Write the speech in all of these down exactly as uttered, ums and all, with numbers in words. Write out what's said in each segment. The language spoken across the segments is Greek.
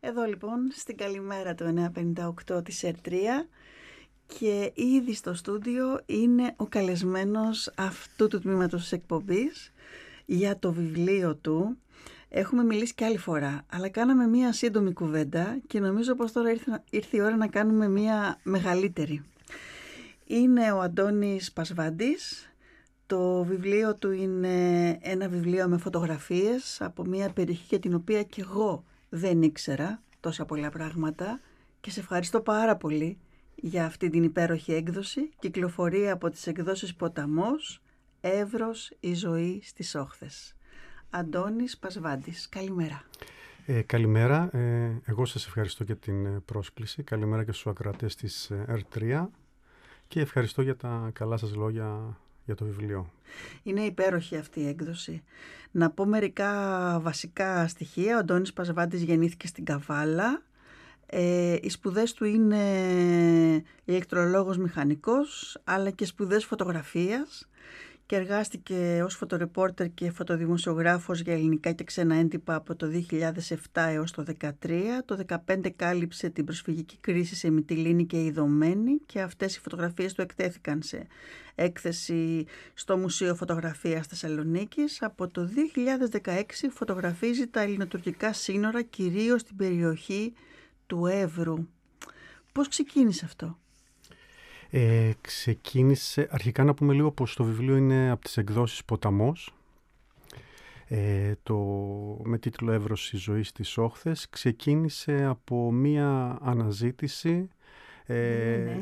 Εδώ λοιπόν στην καλημέρα του εννιακόσια πενήντα οκτώ της ΕΡΤΡΙΑ και ήδη στο στούντιο είναι ο καλεσμένος αυτού του τμήματος της εκπομπής για το βιβλίο του. Έχουμε μιλήσει και άλλη φορά, αλλά κάναμε μία σύντομη κουβέντα και νομίζω πως τώρα ήρθε, ήρθε η ώρα να κάνουμε μία μεγαλύτερη. Είναι ο Αντώνης Πασβάντης. Το βιβλίο του είναι ένα βιβλίο με φωτογραφίες από μία περιοχή για την οποία και εγώ δεν ήξερα τόσα πολλά πράγματα και σε ευχαριστώ πάρα πολύ για αυτή την υπέροχη έκδοση. Κυκλοφορεί από τις εκδόσεις Ποταμός, Εύρος, η ζωή στις όχθες. Αντώνης Πασβάντης, καλημέρα. Ε, καλημέρα, ε, εγώ σας ευχαριστώ για την πρόσκληση. Καλημέρα και στους ακροατές της ΕΡΤΡΙΑ και ευχαριστώ για τα καλά σας λόγια για το βιβλίο. Είναι υπέροχη αυτή η έκδοση. Να πω μερικά βασικά στοιχεία. Ο Αντώνης Πασβάντης γεννήθηκε στην Καβάλα. Ε, οι σπουδές του είναι ηλεκτρολόγος μηχανικός, αλλά και σπουδές φωτογραφίας και εργάστηκε ως φωτορεπόρτερ και φωτοδημοσιογράφος για ελληνικά και ξένα έντυπα από το δύο χιλιάδες επτά έως το δύο χιλιάδες δεκατρία. Το δύο χιλιάδες δεκαπέντε κάλυψε την προσφυγική κρίση σε Μυτιλήνη και Ιδωμένη και αυτές οι φωτογραφίες του εκτέθηκαν σε έκθεση στο Μουσείο Φωτογραφίας Θεσσαλονίκης. Από το δύο χιλιάδες δεκαέξι φωτογραφίζει τα ελληνοτουρκικά σύνορα, κυρίως στην περιοχή του Εύρου. Πώς ξεκίνησε αυτό? Ε, ξεκίνησε, αρχικά να πούμε λίγο πως το βιβλίο είναι από τις εκδόσεις Ποταμός, ε, το, με τίτλο «Εύρος, η ζωή στις όχθες». Ξεκίνησε από μία αναζήτηση, ε, ναι, ναι.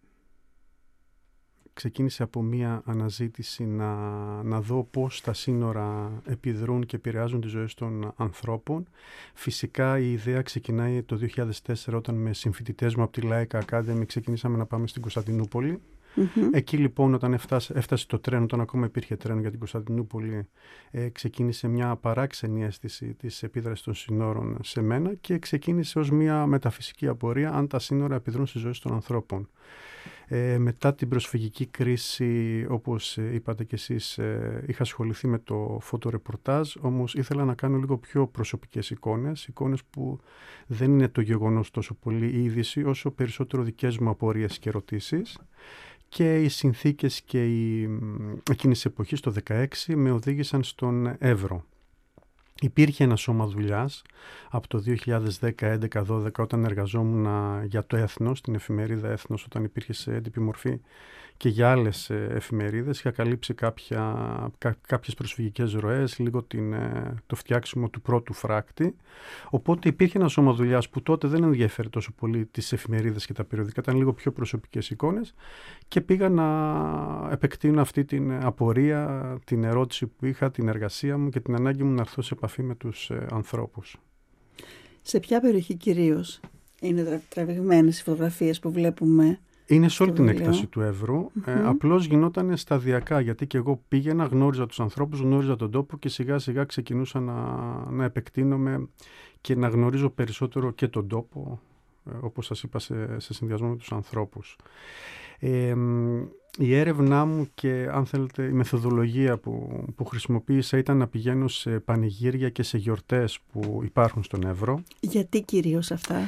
ξεκίνησε από μία αναζήτηση να, να δω πώς τα σύνορα επιδρούν και επηρεάζουν τις ζωές των ανθρώπων. Φυσικά η ιδέα ξεκινάει το δύο χιλιάδες τέσσερα όταν με συμφοιτητές μου από τη Laika Academy ξεκινήσαμε να πάμε στην Κωνσταντινούπολη. Mm-hmm. Εκεί λοιπόν όταν έφτασε, έφτασε το τρένο, όταν ακόμα υπήρχε τρένο για την Κωνσταντινούπολη, ε, ξεκίνησε μια παράξενη αίσθηση της επίδρασης των σύνορων σε μένα και ξεκίνησε ως μια μεταφυσική απορία αν τα σύνορα επιδρούν στις ζωές των ανθρώπων. Ε, μετά την προσφυγική κρίση, όπως ε, είπατε κι εσείς, ε, είχα ασχοληθεί με το φωτορεπορτάζ, όμως ήθελα να κάνω λίγο πιο προσωπικές εικόνες, εικόνες που δεν είναι το γεγονός τόσο πολύ η είδηση, όσο περισσότερο δικές μου απορίες και ερωτήσεις. Και οι συνθήκες και οι, εκείνης της εποχής, το δύο χιλιάδες δεκαέξι, με οδήγησαν στον Εύρο. Υπήρχε ένα σώμα δουλειάς από το δύο χιλιάδες δέκα, έντεκα, δώδεκα όταν εργαζόμουν για το Έθνος, την εφημερίδα Έθνος, όταν υπήρχε σε έντυπη μορφή και για άλλες εφημερίδες. Είχα καλύψει κάποια, κά, κάποιες προσφυγικές ροές, λίγο την, το φτιάξιμο του πρώτου φράκτη. Οπότε υπήρχε ένα σώμα δουλειάς που τότε δεν ενδιαφέρει τόσο πολύ τις εφημερίδες και τα περιοδικά, ήταν λίγο πιο προσωπικές εικόνες και πήγα να επεκτείνω αυτή την απορία, την ερώτηση που είχα, την εργασία μου και την ανάγκη μου να έρθω σε επαφή με τους ε, ανθρώπους. Σε ποια περιοχή κυρίως είναι τραβηγμένες οι φωτογραφίες που βλέπουμε? Είναι σε όλη την έκταση του Εύρου. Mm-hmm. Ε, απλώς γινόταν σταδιακά, γιατί και εγώ πήγαινα, γνώριζα τους ανθρώπους, γνώριζα τον τόπο και σιγά σιγά ξεκινούσα να, να επεκτείνομαι και να γνωρίζω περισσότερο και τον τόπο, ε, όπως σας είπα, σε, σε συνδυασμό με τους ανθρώπους. Ε, η έρευνά μου και, αν θέλετε, η μεθοδολογία που, που χρησιμοποίησα ήταν να πηγαίνω σε πανηγύρια και σε γιορτές που υπάρχουν στον Εύρο. Γιατί κυρίως αυτά?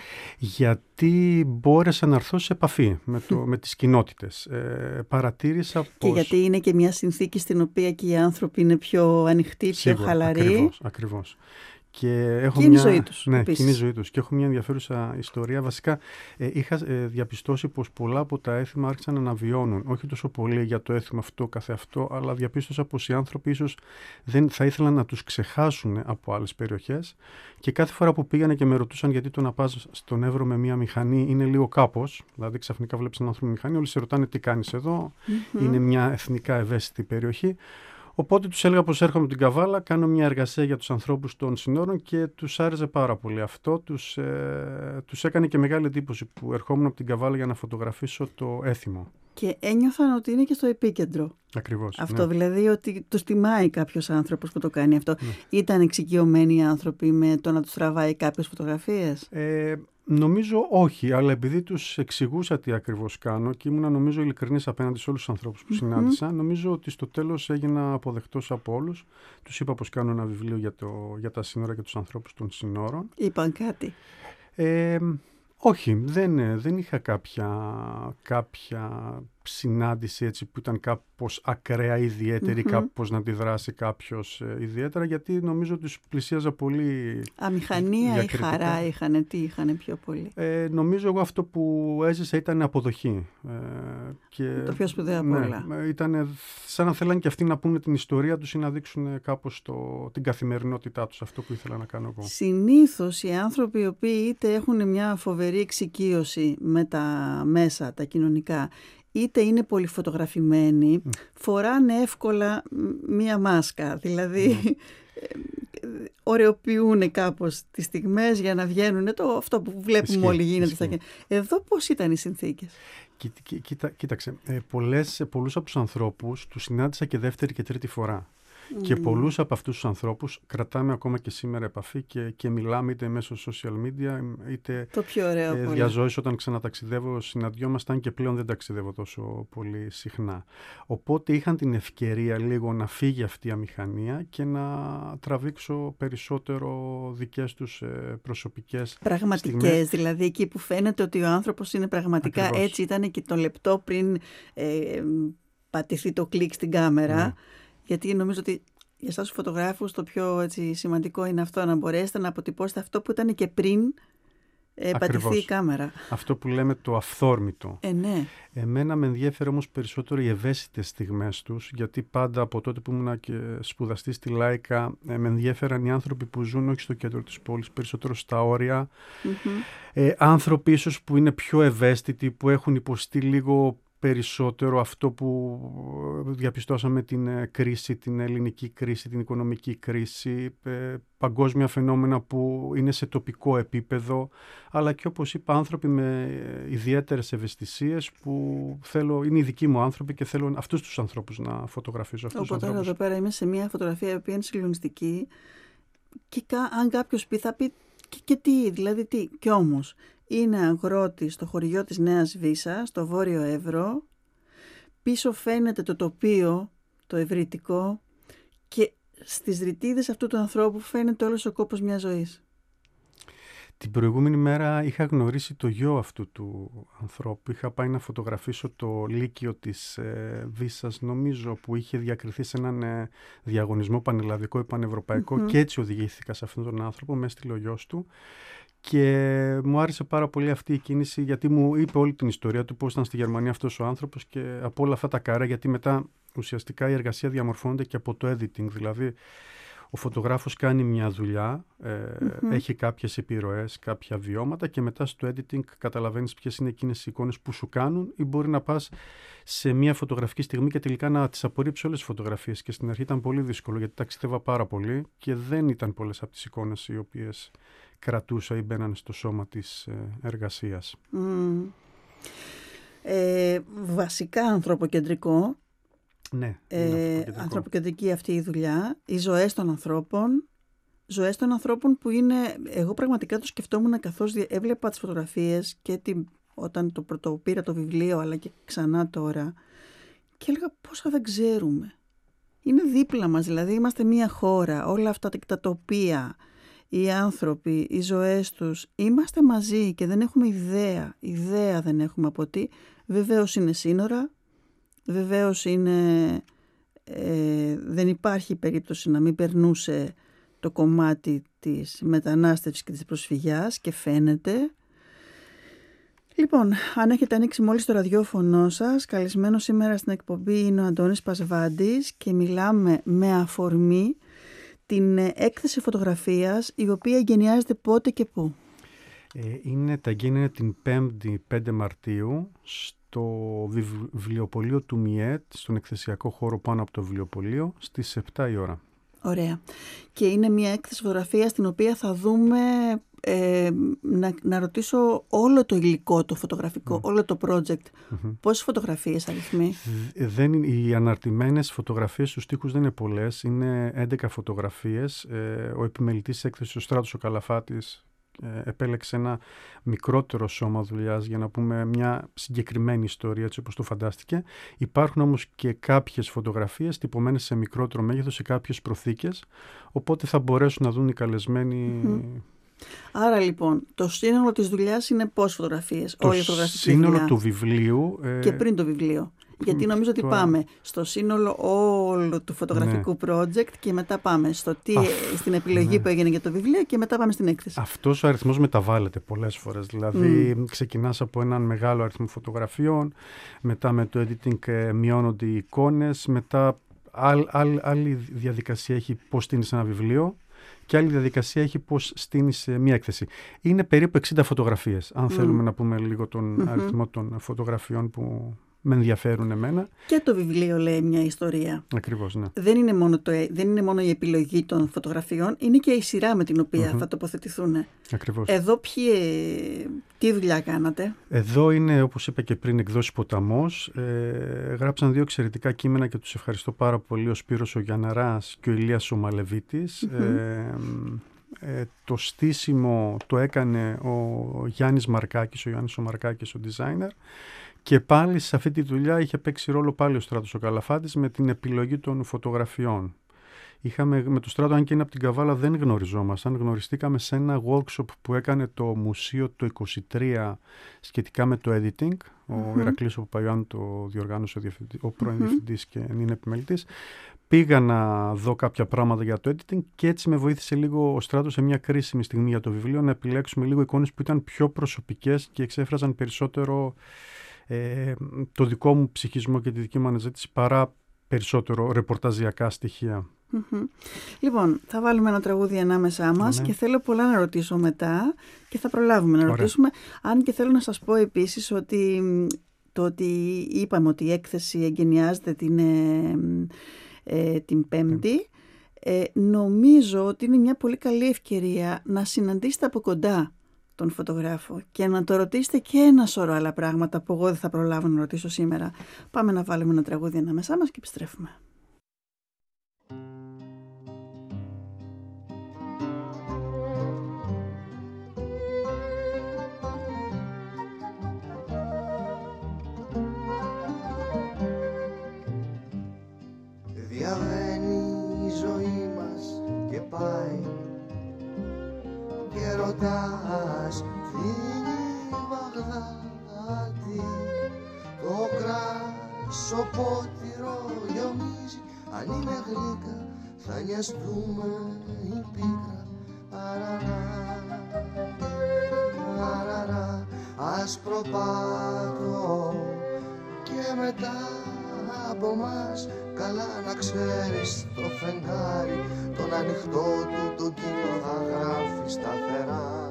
Γιατί μπόρεσα να έρθω σε επαφή με, το, με τις κοινότητες. Ε, παρατήρησα πως... Και γιατί είναι και μια συνθήκη στην οποία και οι άνθρωποι είναι πιο ανοιχτοί, πιο Σίγουρα, χαλαροί. Ακριβώς, ακριβώς. Και, έχω και μια... είναι η ζωή τους. Ναι, και είναι η ζωή τους. Και έχω μια ενδιαφέρουσα ιστορία. Βασικά, ε, είχα ε, διαπιστώσει πως πολλά από τα έθιμα άρχισαν να αναβιώνουν. Όχι τόσο πολύ για το έθιμο αυτό καθεαυτό, αλλά διαπίστωσα πως οι άνθρωποι ίσως δεν θα ήθελαν να τους ξεχάσουν από άλλες περιοχές. Και κάθε φορά που πήγανε και με ρωτούσαν γιατί το να πας στον Εύρο με μια μηχανή είναι λίγο κάπως. Δηλαδή, ξαφνικά βλέπεις έναν άνθρωπο με μηχανή, όλοι σε ρωτάνε τι κάνεις εδώ. Mm-hmm. Είναι μια εθνικά ευαίσθητη περιοχή. Οπότε τους έλεγα πως έρχομαι από την Καβάλα, κάνω μια εργασία για τους ανθρώπους των συνόρων και τους άρεσε πάρα πολύ αυτό. Τους, ε, τους έκανε και μεγάλη εντύπωση που ερχόμουν από την Καβάλα για να φωτογραφίσω το έθιμο. Και ένιωθαν ότι είναι και στο επίκεντρο. Ακριβώς. Αυτό ναι. Δηλαδή ότι τους τιμάει κάποιος άνθρωπος που το κάνει αυτό. Ναι. Ήταν εξοικειωμένοι οι άνθρωποι με το να τους τραβάει κάποιες φωτογραφίες? Ε, νομίζω όχι, αλλά επειδή τους εξηγούσα τι ακριβώς κάνω και ήμουνα νομίζω ειλικρινής απέναντι σε όλους τους ανθρώπους που mm-hmm. συνάντησα, νομίζω ότι στο τέλος έγινα αποδεκτός από όλους. Τους είπα πως κάνω ένα βιβλίο για, το, για τα σύνορα και τους ανθρώπους των συνόρων. Είπαν κάτι? Ε, όχι, δεν, δεν είχα κάποια, κάποια συνάντηση έτσι που ήταν κάπως ακραία ιδιαίτερη, mm-hmm. κάπως να αντιδράσει κάποιος ε, ιδιαίτερα, γιατί νομίζω ότι τους πλησίαζα πολύ. Αμηχανία ή χαρά είχανε, τι είχανε πιο πολύ? Ε, νομίζω εγώ αυτό που έζησα ήταν αποδοχή. Ε, και, το πιο σπουδαίο από ναι, όλα. Ήταν σαν να θέλαν και αυτοί να πούνε την ιστορία τους ή να δείξουν κάπως το, την καθημερινότητά τους, αυτό που ήθελα να κάνω εγώ. Συνήθως οι άνθρωποι οι οποίοι είτε έχουν μια φοβερή εξοικείωση με τα μέσα, τα κοινωνικά, είτε είναι πολύ φωτογραφημένοι, mm. φοράνε εύκολα μία μάσκα. Δηλαδή, mm. ωρεοποιούν κάπως τις στιγμές για να βγαίνουν το, αυτό που βλέπουμε Ισχύ, όλοι γίνεται. Στα... Εδώ πώς ήταν οι συνθήκες? Κοί, κοί, κοίτα, κοίταξε, ε, πολλές, πολλούς από τους ανθρώπους τους συνάντησα και δεύτερη και τρίτη φορά. Mm. Και πολλούς από αυτούς τους ανθρώπους κρατάμε ακόμα και σήμερα επαφή και, και μιλάμε είτε μέσω social media είτε το πιο ωραίο ε, διαζώσεις όταν ξαναταξιδεύω συναντιόμασταν και πλέον δεν ταξιδεύω τόσο πολύ συχνά. Οπότε είχαν την ευκαιρία λίγο να φύγει αυτή η αμηχανία και να τραβήξω περισσότερο δικές τους ε, προσωπικές πραγματικές στιγμές. Δηλαδή εκεί που φαίνεται ότι ο άνθρωπος είναι πραγματικά Ακριβώς. Έτσι ήταν και το λεπτό πριν ε, πατηθεί το κλικ στην κάμερα. Mm. Γιατί νομίζω ότι για εσάς τους φωτογράφους το πιο έτσι, σημαντικό είναι αυτό, να μπορέσετε να αποτυπώσετε αυτό που ήταν και πριν ε, πατηθεί η κάμερα. Αυτό που λέμε το αυθόρμητο. Ε, ναι. Εμένα με ενδιαφέρει όμως περισσότερο οι ευαίσθητες στιγμές τους, γιατί πάντα από τότε που ήμουν και σπουδαστή στη Λάικα ε, με ενδιαφέραν οι άνθρωποι που ζουν όχι στο κέντρο της πόλης, περισσότερο στα όρια. Mm-hmm. Ε, άνθρωποι ίσως που είναι πιο ευαίσθητοι, που έχουν υποστεί λίγο περισσότερο αυτό που διαπιστώσαμε την κρίση, την ελληνική κρίση, την οικονομική κρίση, παγκόσμια φαινόμενα που είναι σε τοπικό επίπεδο, αλλά και όπως είπα άνθρωποι με ιδιαίτερες ευαισθησίες που θέλω, είναι οι δικοί μου άνθρωποι και θέλω αυτούς τους ανθρώπους να φωτογραφίζω. Αυτούς Οπότε τώρα εδώ πέρα είμαι σε μια φωτογραφία η οποία είναι συγκλονιστική και αν κάποιος πει θα πει και, και τι, δηλαδή τι, κι όμως είναι αγρότης στο χωριό της Νέας Βίσσας, στο Βόρειο Εύρο. Πίσω φαίνεται το τοπίο, το ευρυτικό, και στις ρητίδες αυτού του ανθρώπου φαίνεται όλος ο κόπος μιας ζωής. Την προηγούμενη μέρα είχα γνωρίσει το γιο αυτού του ανθρώπου. Είχα πάει να φωτογραφίσω το λύκειο της ε, Βίσσας, νομίζω, που είχε διακριθεί σε έναν ε, διαγωνισμό πανελλαδικό ή πανευρωπαϊκό mm-hmm. και έτσι οδηγήθηκα σε αυτόν τον άνθρωπο, με έστειλε ο γιος του. Και μου άρεσε πάρα πολύ αυτή η κίνηση, γιατί μου είπε όλη την ιστορία του, πώς ήταν στη Γερμανία αυτός ο άνθρωπος και από όλα αυτά τα κάρα, γιατί μετά ουσιαστικά η εργασία διαμορφώνεται και από το editing. Δηλαδή ο φωτογράφος κάνει μια δουλειά, ε, mm-hmm. έχει κάποιες επιρροές, κάποια βιώματα και μετά στο editing καταλαβαίνεις ποιες είναι εκείνες οι εικόνες που σου κάνουν, ή μπορεί να πας σε μια φωτογραφική στιγμή και τελικά να τις απορρίψεις όλες τις φωτογραφίες. Και στην αρχή ήταν πολύ δύσκολο, γιατί ταξιδεύα πάρα πολύ και δεν ήταν πολλές από τις εικόνες οι οποίες κρατούσα ή μπαίνανε στο σώμα της εργασίας. Mm. Ε, βασικά ανθρωποκεντρικό. Ναι, ε, ανθρωποκεντρική αυτή η δουλειά, οι ζωές των ανθρώπων, ζωές των ανθρώπων που είναι, εγώ πραγματικά το σκεφτόμουν καθώς έβλεπα τις φωτογραφίες και την, όταν το πρώτο πήρα το βιβλίο, αλλά και ξανά τώρα, και έλεγα πόσα δεν ξέρουμε. Είναι δίπλα μας, δηλαδή είμαστε μια χώρα, όλα αυτά τα τοπία, οι άνθρωποι, οι ζωές τους, είμαστε μαζί και δεν έχουμε ιδέα, ιδέα δεν έχουμε από τι. Βεβαίως είναι σύνορα, βεβαίως είναι, ε, δεν υπάρχει περίπτωση να μην περνούσε το κομμάτι της μετανάστευσης και της προσφυγιάς και φαίνεται. Λοιπόν, αν έχετε ανοίξει μόλις το ραδιόφωνο σας, καλεσμένος σήμερα στην εκπομπή είναι ο Αντώνης Πασβάντης και μιλάμε με αφορμή την έκθεση φωτογραφίας, η οποία εγκαινιάζεται πότε και πού? Ε, είναι, τα εγγένεια την πέμπτη πέντε Μαρτίου στο βιβλιοπωλείο του ΜΙΕΤ, στον εκθεσιακό χώρο πάνω από το βιβλιοπωλείο, στις επτά η ώρα. Ωραία. Και είναι μια έκθεση φωτογραφίας στην οποία θα δούμε, ε, να, να ρωτήσω όλο το υλικό, το φωτογραφικό, mm. όλο το project. Mm-hmm. Πόσες φωτογραφίες αριθμοί? Δεν είναι, οι αναρτημένες φωτογραφίες στους τοίχους δεν είναι πολλές, είναι έντεκα φωτογραφίες. Ε, ο επιμελητής της έκθεσης, ο Στράτος ο Καλαφάτης, ε, επέλεξε ένα μικρότερο σώμα δουλειάς για να πούμε μια συγκεκριμένη ιστορία, έτσι όπως το φαντάστηκε. Υπάρχουν όμως και κάποιες φωτογραφίες τυπωμένες σε μικρότερο μέγεθος, σε κάποιες προθήκες, οπότε θα μπορέσουν να δουν οι καλεσμένοι mm-hmm. Άρα λοιπόν, το σύνολο της δουλειάς είναι πόσες φωτογραφίες? Το όλη η φωτογραφική σύνολο δουλειά. του βιβλίου. Ε... Και πριν το βιβλίο. Γιατί νομίζω ότι το... πάμε στο σύνολο όλου του φωτογραφικού ναι. project και μετά πάμε στο τι, Αφ... στην επιλογή ναι. που έγινε για το βιβλίο και μετά πάμε στην έκθεση. Αυτός ο αριθμός μεταβάλλεται πολλές φορές. Δηλαδή mm. ξεκινάς από έναν μεγάλο αριθμό φωτογραφιών, μετά με το editing μειώνονται οι εικόνες, μετά Άλλη, άλλη, άλλη διαδικασία έχει πώς στείνεις ένα βιβλίο και άλλη διαδικασία έχει πώς στείνεις μια έκθεση. Είναι περίπου εξήντα φωτογραφίες, αν mm. θέλουμε να πούμε λίγο τον mm-hmm. αριθμό των φωτογραφιών που με ενδιαφέρουν εμένα. Και το βιβλίο λέει μια ιστορία. Ακριβώς, ναι. Δεν είναι μόνο, το, δεν είναι μόνο η επιλογή των φωτογραφιών, είναι και η σειρά με την οποία mm-hmm. θα τοποθετηθούν. Ακριβώς. Εδώ ποιοι, τι δουλειά κάνατε? Εδώ είναι, όπως είπα και πριν, εκδόσεις Ποταμός. Ε, γράψαν δύο εξαιρετικά κείμενα και τους ευχαριστώ πάρα πολύ, ο Σπύρος ο Γιανναράς και ο Ηλίας ο Μαλεβίτης. Mm-hmm. Ε, ε, το στήσιμο το έκανε ο Γιάννης Μαρκάκης, ο Γιάννης ο Μαρκάκης, ο designer. Και πάλι σε αυτή τη δουλειά είχε παίξει ρόλο πάλι ο Στράτος ο Καλαφάτης με την επιλογή των φωτογραφιών. Είχαμε, με τον Στράτο, αν και είναι από την Καβάλα, δεν γνωριζόμασταν. Γνωριστήκαμε σε ένα workshop που έκανε το Μουσείο το είκοσι τρία σχετικά με το editing. Mm-hmm. Ο Ηρακλής ο Παπαϊωάννου το διοργάνωσε, ο, ο πρώην mm-hmm. διευθυντής και είναι επιμελητής. Πήγα να δω κάποια πράγματα για το editing και έτσι με βοήθησε λίγο ο Στράτος σε μια κρίσιμη στιγμή για το βιβλίο να επιλέξουμε λίγο εικόνες που ήταν πιο προσωπικές και εξέφραζαν περισσότερο Ε, το δικό μου ψυχισμό και τη δική μου αναζήτηση παρά περισσότερο ρεπορταζιακά στοιχεία. Mm-hmm. Λοιπόν, θα βάλουμε ένα τραγούδι ανάμεσά μας ναι. και θέλω πολλά να ρωτήσω μετά και θα προλάβουμε να Ωραία. ρωτήσουμε. Αν και θέλω να σας πω επίσης ότι το ότι είπαμε ότι η έκθεση εγκαινιάζεται την, ε, ε, την Πέμπτη, ε, νομίζω ότι είναι μια πολύ καλή ευκαιρία να συναντήσετε από κοντά τον φωτογράφο και να το ρωτήσετε και ένα σωρό άλλα πράγματα που εγώ δεν θα προλάβω να ρωτήσω σήμερα. Πάμε να βάλουμε ένα τραγούδι ανάμεσά μας και επιστρέφουμε. Διαβαίνει η ζωή μας και πάει και ρωτάς την Βαγδάτη, το κρασοπότηρο γιομίζει, αν είναι γλύκα θα νοιαστούμε η πίκρα. Αραρα, αραρα, άσπρο πάτο και μετά από μας καλά να ξέρεις το φεγγάρι τον ανοιχτό του τον κύκλο θα γράφει σταθερά.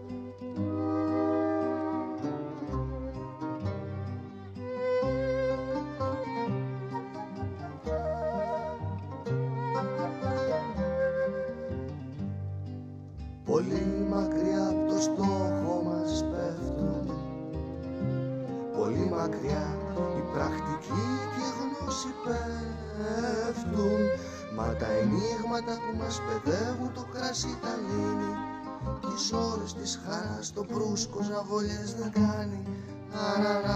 Πολύ μακριά από το στόχο μας πέφτουν, πολύ μακριά η πρακτική και η γνώση πέφτουν, μα τα ενίγματα που μας παιδεύουν το κρασί τα λύνει, τις ώρες της χαράς το προύσκο ζαβολιές δεν κάνει. Αραρα,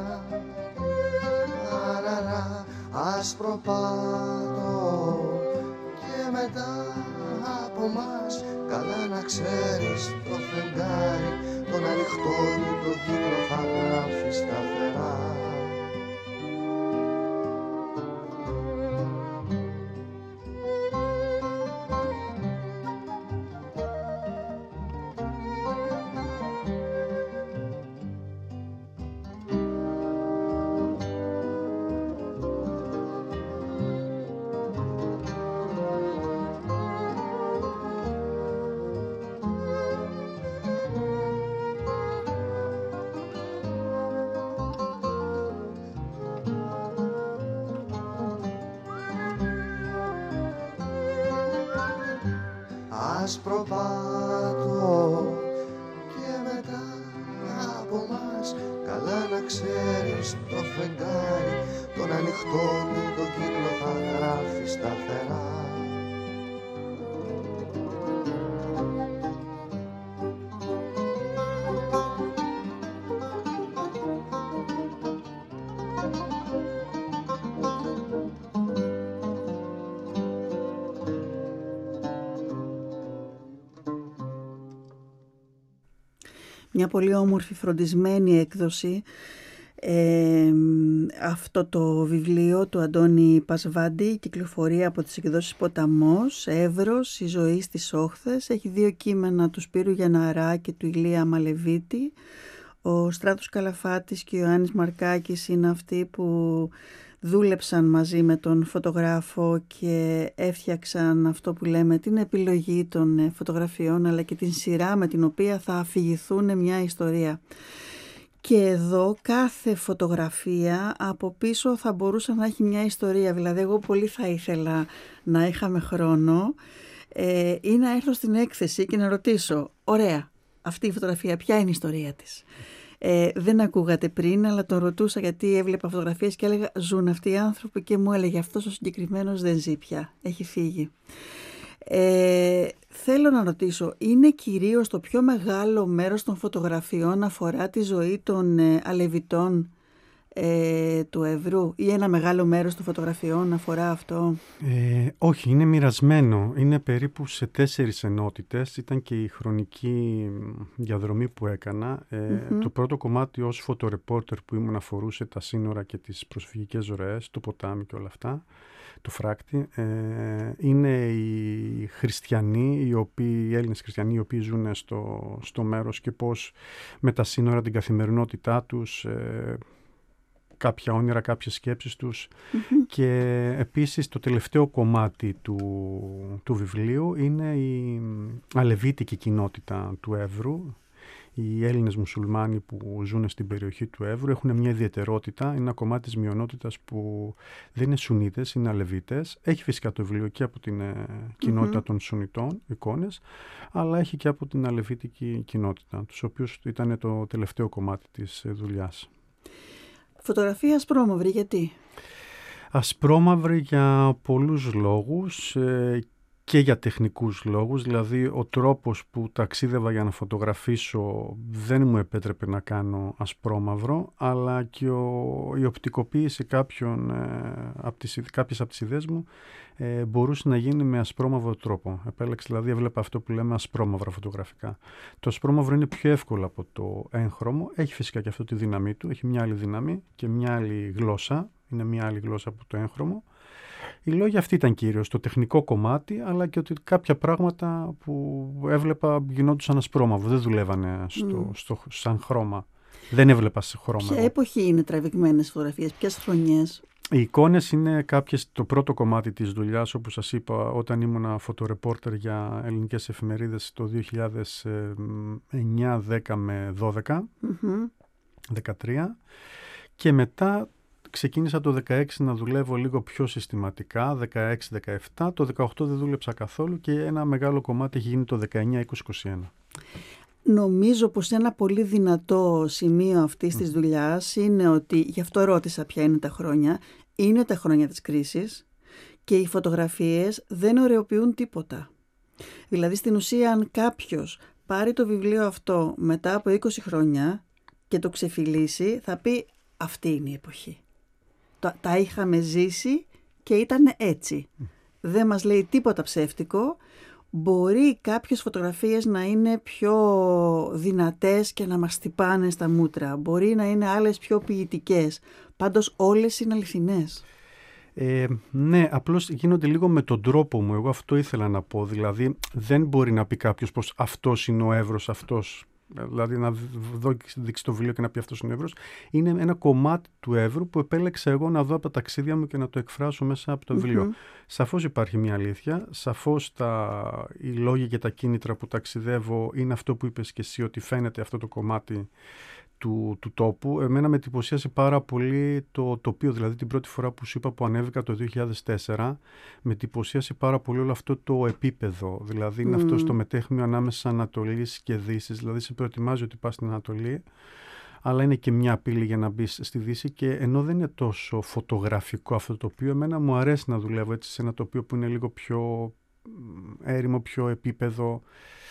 αραρα, άσπρο πάτο και μετά από μας καλά να ξέρεις το φεγγάρι τον ανοιχτό του το κύκλο θα γράφει σταθερά. Άσπρο πάτο και μετά από μας καλά να ξέρεις το φεγγάρι τον ανοιχτό του το κύκλο θα γράφει σταθερά. μια πολύ όμορφη φροντισμένη έκδοση. Ε, αυτό το βιβλίο του Αντώνη Πασβάντη κυκλοφορεί από τις εκδόσεις Ποταμός, Εύρος, η ζωή στις όχθες. Έχει δύο κείμενα του Σπύρου Γιανναρά και του Ηλία Μαλεβίτη. Ο Στράτος Καλαφάτης και ο Ιωάννης Μαρκάκης είναι αυτοί που δούλεψαν μαζί με τον φωτογράφο και έφτιαξαν αυτό που λέμε την επιλογή των φωτογραφιών, αλλά και την σειρά με την οποία θα αφηγηθούν μια ιστορία. Και εδώ κάθε φωτογραφία από πίσω θα μπορούσε να έχει μια ιστορία. Δηλαδή εγώ πολύ θα ήθελα να είχαμε χρόνο ε, ή να έρθω στην έκθεση και να ρωτήσω, ωραία, αυτή η φωτογραφία ποια είναι η ιστορία της. Ε, δεν ακούγατε πριν, αλλά τον ρωτούσα γιατί έβλεπα φωτογραφίες και έλεγα ζουν αυτοί οι άνθρωποι και μου έλεγε αυτός ο συγκεκριμένος δεν ζει πια, έχει φύγει. Ε, θέλω να ρωτήσω, είναι κυρίως το πιο μεγάλο μέρος των φωτογραφιών αφορά τη ζωή των ε, Αλεβιτών ε, του Εύρου ή ένα μεγάλο μέρος των φωτογραφιών αφορά αυτό? Ε, όχι, είναι μοιρασμένο. Είναι περίπου σε τέσσερις ενότητες. Ήταν και η χρονική διαδρομή που έκανα. Ε, mm-hmm. Το πρώτο κομμάτι ως φωτορεπόρτερ που ήμουν αφορούσε τα σύνορα και τις προσφυγικές ροές, το ποτάμι και όλα αυτά. Το φράκτη, ε, είναι οι χριστιανοί, οι, οποίοι, οι Έλληνες χριστιανοί οι οποίοι ζουν στο, στο μέρος και πώς με τα σύνορα την καθημερινότητά τους, ε, κάποια όνειρα, κάποιες σκέψεις τους. Mm-hmm. Και επίσης το τελευταίο κομμάτι του, του βιβλίου είναι η αλεβίτικη κοινότητα του Εύρου. Οι Έλληνες μουσουλμάνοι που ζουν στην περιοχή του Εύρου έχουν μια ιδιαιτερότητα. Είναι ένα κομμάτι της μειονότητας που δεν είναι Σουνίτες, είναι Αλεβίτες. Έχει φυσικά το βιβλίο και από την ε, κοινότητα mm-hmm. των Σουνιτών, εικόνες, αλλά έχει και από την αλεβίτικη κοινότητα, τους οποίους ήταν το τελευταίο κομμάτι της ε, δουλειάς. Φωτογραφία ασπρόμαυρη, γιατί? Ασπρόμαυρη για πολλούς λόγους. Ε, και για τεχνικούς λόγους, δηλαδή ο τρόπος που ταξίδευα για να φωτογραφίσω δεν μου επέτρεπε να κάνω ασπρόμαυρο, αλλά και ο, η οπτικοποίηση κάποιων, ε, από τις, κάποιες από τις ιδέες μου ε, μπορούσε να γίνει με ασπρόμαυρο τρόπο. Επέλεξα, δηλαδή έβλεπα αυτό που λέμε ασπρόμαυρα φωτογραφικά. Το ασπρόμαυρο είναι πιο εύκολο από το έγχρωμο, έχει φυσικά και αυτό τη δύναμή του, έχει μια άλλη δύναμη και μια άλλη γλώσσα, είναι μια άλλη γλώσσα από το έγχρωμο. Οι λόγοι αυτοί ήταν κυρίως το τεχνικό κομμάτι, αλλά και ότι κάποια πράγματα που έβλεπα γινόντουσαν ασπρόμαυρο, δεν δουλεύανε στο, mm. στο, σαν χρώμα. Δεν έβλεπα σε χρώμα. Ποια εποχή είναι τραβηγμένες φωτογραφίες, ποιες χρονιές? Οι εικόνες είναι κάποιες, το πρώτο κομμάτι της δουλειάς, όπως σας είπα, όταν ήμουν φωτορεπόρτερ για ελληνικές εφημερίδες το δύο χιλιάδες εννιά δέκα με δώδεκα, mm-hmm. δεκατρία, και μετά ξεκίνησα το δεκαέξι να δουλεύω λίγο πιο συστηματικά, δεκαέξι δεκαεπτά, το δεκαοκτώ δεν δούλεψα καθόλου και ένα μεγάλο κομμάτι έχει γίνει το δεκαεννιά είκοσι είκοσι ένα. Νομίζω πως ένα πολύ δυνατό σημείο αυτής mm. της δουλειάς είναι ότι, γι' αυτό ρώτησα ποια είναι τα χρόνια, είναι τα χρόνια της κρίσης και οι φωτογραφίες δεν ωρεοποιούν τίποτα. Δηλαδή στην ουσία αν κάποιος πάρει το βιβλίο αυτό μετά από είκοσι χρόνια και το ξεφυλίσει θα πει αυτή είναι η εποχή. Τα, τα είχαμε ζήσει και ήταν έτσι. Mm. Δεν μας λέει τίποτα ψεύτικο. Μπορεί κάποιες φωτογραφίες να είναι πιο δυνατές και να μας χτυπάνε στα μούτρα. Μπορεί να είναι άλλες πιο ποιητικές. Πάντως όλες είναι αληθινές. Ε, ναι, απλώς γίνονται λίγο με τον τρόπο μου. Εγώ αυτό ήθελα να πω. Δηλαδή δεν μπορεί να πει κάποιος πως αυτός είναι ο Εύρος, αυτός. Δηλαδή να δείξει το βιβλίο και να πει αυτός είναι ο Εύρος. Είναι ένα κομμάτι του Εύρου που επέλεξα εγώ να δω από τα ταξίδια μου και να το εκφράσω μέσα από το βιβλίο. Mm-hmm. Σαφώς υπάρχει μια αλήθεια. Σαφώς τα, οι λόγοι και τα κίνητρα που ταξιδεύω είναι αυτό που είπες και εσύ, ότι φαίνεται αυτό το κομμάτι του, του τόπου. Εμένα με εντυπωσίασε πάρα πολύ το τοπίο, δηλαδή την πρώτη φορά που σου είπα που ανέβηκα το δύο χιλιάδες τέσσερα, με εντυπωσίασε πάρα πολύ όλο αυτό το επίπεδο, δηλαδή είναι mm. αυτό στο μετέχμιο ανάμεσα Ανατολής και Δύσης, δηλαδή σε προετοιμάζει ότι πας στην Ανατολή, αλλά είναι και μια απειλή για να μπεις στη Δύση και ενώ δεν είναι τόσο φωτογραφικό αυτό το τοπίο, εμένα μου αρέσει να δουλεύω έτσι σε ένα τοπίο που είναι λίγο πιο έρημο, πιο επίπεδο.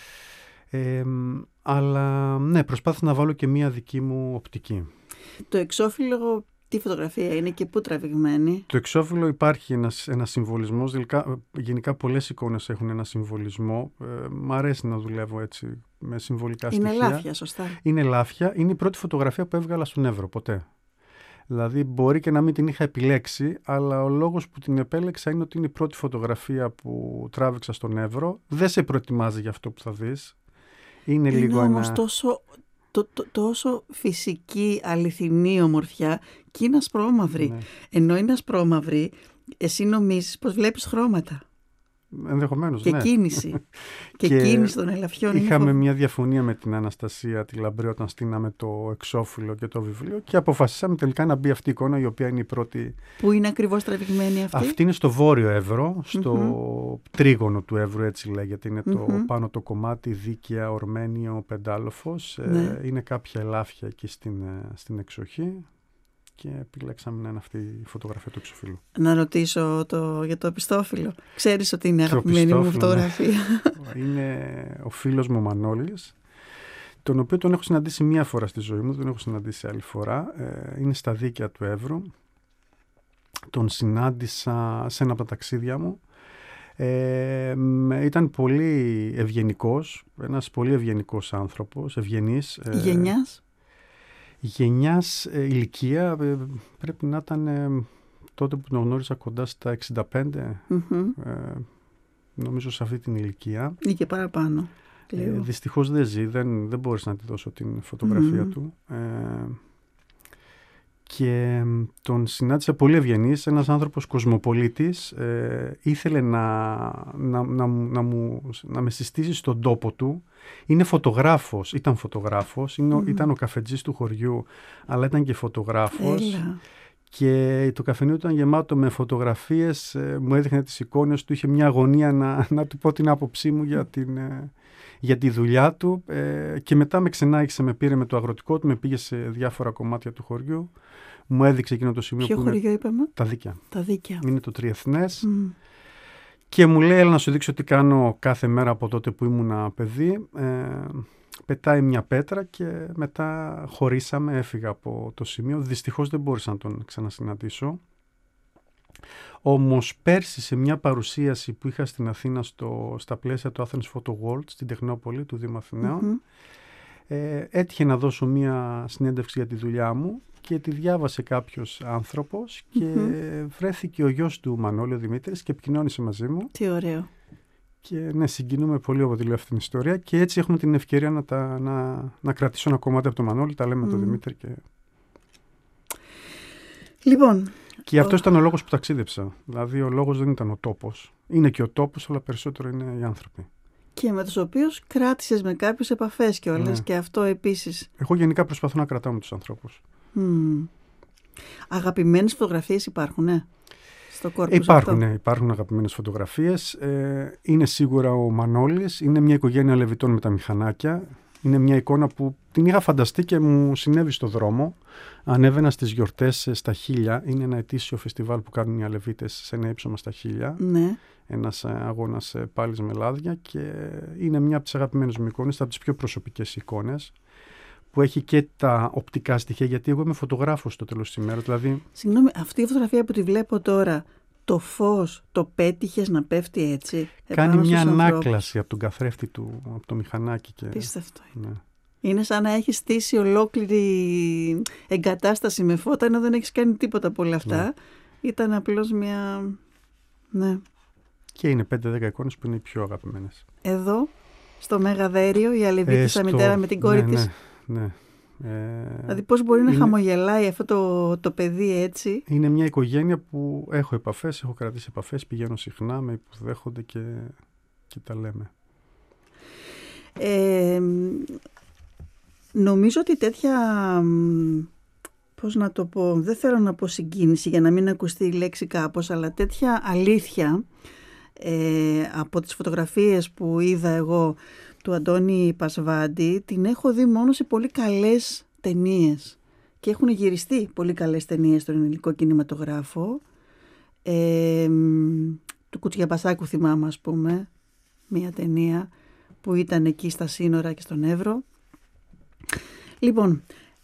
Ε, αλλά ναι, προσπάθησα να βάλω και μία δική μου οπτική. Το εξώφυλλο Τι φωτογραφία είναι και πού τραβηγμένη? Το εξώφυλλο υπάρχει ένας, ένας συμβολισμός. Γενικά, γενικά πολλές εικόνες έχουν ένα συμβολισμό. Ε, μ' αρέσει να δουλεύω έτσι με συμβολικά είναι στοιχεία. Είναι ελάφια, σωστά. Είναι ελάφια. Είναι η πρώτη φωτογραφία που έβγαλα στον Εύρο ποτέ. Δηλαδή μπορεί και να μην την είχα επιλέξει, αλλά ο λόγος που την επέλεξα είναι ότι είναι η πρώτη φωτογραφία που τράβηξα στον Εύρο. Δεν σε προετοιμάζει για αυτό που θα δεις. Είναι, είναι λίγο όμως ένα... τόσο, το, το, τόσο φυσική, αληθινή ομορφιά και είναι ασπρόμαυρη. Ναι. Ενώ είναι ασπρόμαυρη, εσύ νομίζεις πως βλέπεις χρώματα. Ενδεχομένως, και ναι. κίνηση. και, και κίνηση των ελαφιών. Είχαμε μια διαφωνία με την Αναστασία τη Λαμπρή όταν στείναμε το εξώφυλλο και το βιβλίο και αποφασίσαμε τελικά να μπει αυτή η εικόνα, η οποία είναι η πρώτη. Πού είναι ακριβώς τραβηγμένη αυτή? Αυτή είναι στο βόρειο Εύρο, στο mm-hmm. τρίγωνο του Εύρου, έτσι λέγεται. Είναι το mm-hmm. πάνω το κομμάτι, Δίκαια, Ορμένιο, Πεντάλοφος. Ναι. Ε, είναι κάποια ελάφια εκεί στην, στην εξοχή. Και επιλέξαμε να είναι αυτή η φωτογραφία του εξωφύλλου. Να ρωτήσω το, για το επιστόφυλλο. Ξέρεις ότι είναι αγαπημένη μου φωτογραφία. Ναι. Είναι ο φίλος μου Μανώλης, τον οποίο τον έχω συναντήσει μία φορά στη ζωή μου, τον έχω συναντήσει άλλη φορά. Είναι στα Δίκαια του Εύρου. Τον συνάντησα σε ένα από τα ταξίδια μου. Ε, ήταν πολύ ευγενικός, ένας πολύ ευγενικός άνθρωπος, ευγενής. Γενιάς? Γενιάς ε, ηλικία ε, πρέπει να ήταν ε, τότε που τον γνώρισα κοντά στα εξήντα πέντε, mm-hmm. ε, νομίζω σε αυτή την ηλικία. Ή και παραπάνω. Ε, δυστυχώς δεν ζει, δεν, δεν μπόρεσα να τη δώσω την φωτογραφία mm-hmm. του. Ε, και τον συνάντησα πολύ ευγενής, ένας άνθρωπος κοσμοπολίτης, ε, ήθελε να, να, να, να, μου, να με συστήσει στον τόπο του. Είναι φωτογράφος, ήταν φωτογράφος, είναι, mm. ήταν ο καφετζής του χωριού, αλλά ήταν και φωτογράφος. Έλα. Και το καφενείο ήταν γεμάτο με φωτογραφίες, ε, μου έδειχνε τις εικόνες του, είχε μια αγωνία να, να του πω την άποψή μου για, την, ε, για τη δουλειά του ε, και μετά με ξενάγησε, με πήρε με το αγροτικό του, με πήγε σε διάφορα κομμάτια του χωριού, μου έδειξε εκείνο το σημείο. Ποιο που χωριό είναι είπαμε? Τα Δίκαια. Τα Δίκαια. Είναι το Τριεθνές. Mm. Και μου λέει, έλα να σου δείξω τι κάνω κάθε μέρα από τότε που ήμουν παιδί. Ε, πετάει μια πέτρα και μετά χωρίσαμε, έφυγα από το σημείο. Δυστυχώς δεν μπόρεσα να τον ξανασυναντήσω. Όμως πέρσι σε μια παρουσίαση που είχα στην Αθήνα στο, στα πλαίσια του Athens Photo World, στην Τεχνόπολη του Δήμου Αθηναίων, mm-hmm. ε, έτυχε να δώσω μια συνέντευξη για τη δουλειά μου και τη διάβασε κάποιος άνθρωπος και mm-hmm. βρέθηκε ο γιος του Μανώλη, ο Δημήτρης, και επικοινώνησε μαζί μου. Τι ωραίο. Και ναι, συγκινούμε πολύ από τη λέω αυτή την ιστορία και έτσι έχουμε την ευκαιρία να, τα, να, να κρατήσω ένα κομμάτι από τον Μανώλη, τα λέμε mm. με τον Δημήτρη. Και... Λοιπόν... Και αυτός ήταν ο λόγος που ταξίδεψα. Δηλαδή ο λόγος δεν ήταν ο τόπος. Είναι και ο τόπος, αλλά περισσότερο είναι οι άνθρωποι. Και με τους οποίους κράτησες με κάποιους επαφές κιόλας, ναι. Και αυτό επίσης. Εγώ γενικά προσπαθώ να κρατάω με τους ανθρώπους. Mm. Αγαπημένες φωτογραφίες υπάρχουν, ναι, στο κόρπο υπάρχουν, ναι, υπάρχουν αγαπημένες φωτογραφίες. Ε, είναι σίγουρα ο Μανώλης, είναι μια οικογένεια Λεβιτών με τα μηχανάκια. Είναι μια εικόνα που την είχα φανταστεί και μου συνέβη στο δρόμο. Ανέβαινα στις γιορτές στα Χίλια. Είναι ένα ετήσιο φεστιβάλ που κάνουν οι Αλεβίτες σε ένα ύψωμα στα Χίλια. Ναι. Ένας αγώνας πάλης με λάδια και είναι μια από τις αγαπημένες μου εικόνες, από τις πιο προσωπικές εικόνες, που έχει και τα οπτικά στοιχεία, γιατί εγώ είμαι φωτογράφος στο τέλος της ημέρας. Δηλαδή... Συγγνώμη, αυτή η φωτογραφία που τη βλέπω τώρα, το φως το πέτυχες να πέφτει έτσι? Κάνει μια ανάκλαση από τον καθρέφτη του, από το μηχανάκι. Και... Πίστευτο είναι. Ναι. Είναι σαν να έχεις στήσει ολόκληρη εγκατάσταση με φώτα, ενώ δεν έχεις κάνει τίποτα από όλα αυτά. Ναι. Ήταν απλώς μια... Ναι. Και είναι πέντε δέκα εικόνες που είναι οι πιο αγαπημένες. Εδώ, στο Μεγαδέριο, η Αλεβίτισσα ε, μητέρα με την κόρη ναι, της. Ναι, ναι. Ε, δηλαδή πώς μπορεί είναι... να χαμογελάει αυτό το, το παιδί έτσι. Είναι μια οικογένεια που έχω επαφές, έχω κρατήσει επαφές, πηγαίνω συχνά, με υποδέχονται και, και τα λέμε. Ε, νομίζω ότι τέτοια, πώς να το πω, δεν θέλω να πω συγκίνηση για να μην ακουστεί η λέξη κάπως, αλλά τέτοια αλήθεια ε, από τις φωτογραφίες που είδα εγώ του Αντώνη Πασβάντη, την έχω δει μόνο σε πολύ καλές ταινίες και έχουν γυριστεί πολύ καλές ταινίες στον ελληνικό κινηματογράφο. Ε, του Κουτσιαμπασάκου θυμάμαι, ας πούμε, μια ταινία που ήταν εκεί στα σύνορα και στον Εύρο. Λοιπόν,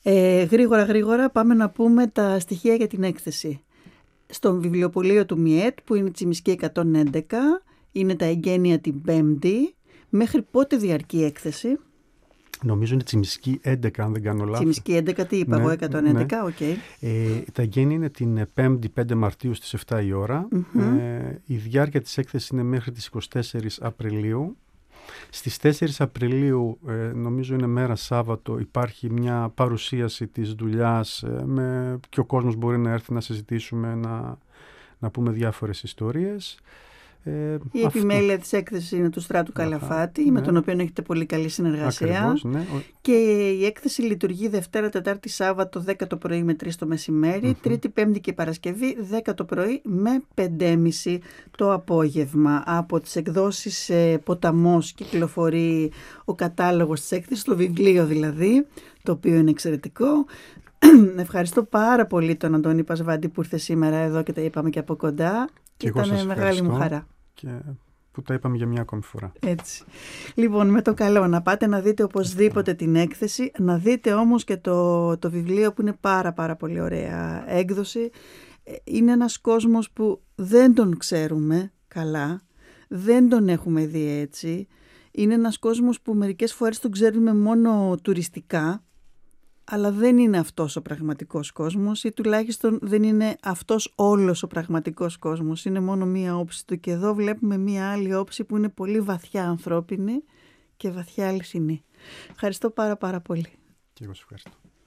Ε, γρήγορα γρήγορα πάμε να πούμε τα στοιχεία για την έκθεση. Στο βιβλιοπωλείο του ΜΙΕΤ, που είναι Τσιμισκή εκατόν έντεκα, είναι τα εγγένεια την Πέμπτη. Μέχρι πότε διαρκεί η έκθεση? Νομίζω είναι Τσιμισκή έντεκα, αν δεν κάνω λάθος. Τσιμισκή έντεκα, τι είπα ναι, εγώ, εκατόν έντεκα, ναι. οκ. Okay. Ε, τα εγγένεια είναι την Πέμπτη πέντε Μαρτίου στις επτά η ώρα. Mm-hmm. Ε, η διάρκεια της έκθεσης είναι μέχρι τις εικοστή τέταρτη Απριλίου. Στις τέσσερις Απριλίου, ε, νομίζω είναι μέρα Σάββατο, υπάρχει μια παρουσίαση της δουλειάς ε, με, και ο κόσμος μπορεί να έρθει να συζητήσουμε, να, να πούμε διάφορες ιστορίες. Ε, η αυτό. Επιμέλεια της έκθεσης είναι του Στράτου Καλαφάτη, ναι. με τον οποίο έχετε πολύ καλή συνεργασία. Ακριβώς, ναι. Και η έκθεση λειτουργεί Δευτέρα, Τετάρτη, Σάββατο δέκα το πρωί με τρεις το μεσημέρι, mm-hmm. Τρίτη, Πέμπτη και Παρασκευή δέκα το πρωί με πέντε και μισή το απόγευμα. Από τις εκδόσεις ε, Ποταμός κυκλοφορεί ο κατάλογος της έκθεσης, το βιβλίο δηλαδή, το οποίο είναι εξαιρετικό. Ευχαριστώ πάρα πολύ τον Αντώνη Πασβάντη που ήρθε σήμερα εδώ και τα είπαμε και από κοντά. Και ήταν μεγάλη μου χαρά. Και που τα είπαμε για μια ακόμη φορά. Έτσι. Λοιπόν, με το καλό να πάτε να δείτε οπωσδήποτε την έκθεση, να δείτε όμως και το, το βιβλίο που είναι πάρα πάρα πολύ ωραία έκδοση. Είναι ένας κόσμος που δεν τον ξέρουμε καλά, δεν τον έχουμε δει έτσι. Είναι ένας κόσμος που μερικές φορές τον ξέρουμε μόνο τουριστικά, αλλά δεν είναι αυτός ο πραγματικός κόσμος ή τουλάχιστον δεν είναι αυτός όλος ο πραγματικός κόσμος. Είναι μόνο μία όψη του και εδώ βλέπουμε μία άλλη όψη που είναι πολύ βαθιά ανθρώπινη και βαθιά αληθινή. Ευχαριστώ πάρα πάρα πολύ. Και εγώ σας ευχαριστώ.